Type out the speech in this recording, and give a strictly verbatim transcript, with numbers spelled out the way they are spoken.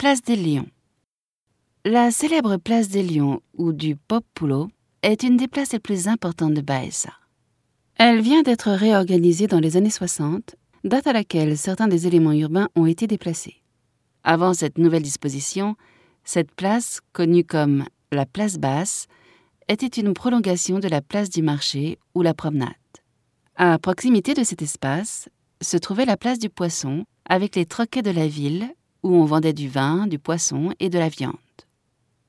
Place des Lions. La célèbre place des Lions ou du Popolo est une des places les plus importantes de Baeza. Elle vient d'être réorganisée dans les années soixante, date à laquelle certains des éléments urbains ont été déplacés. Avant cette nouvelle disposition, cette place, connue comme la place basse, était une prolongation de la place du marché ou la promenade. À proximité de cet espace se trouvait la place du Poisson avec les troquets de la ville où on vendait du vin, du poisson et de la viande.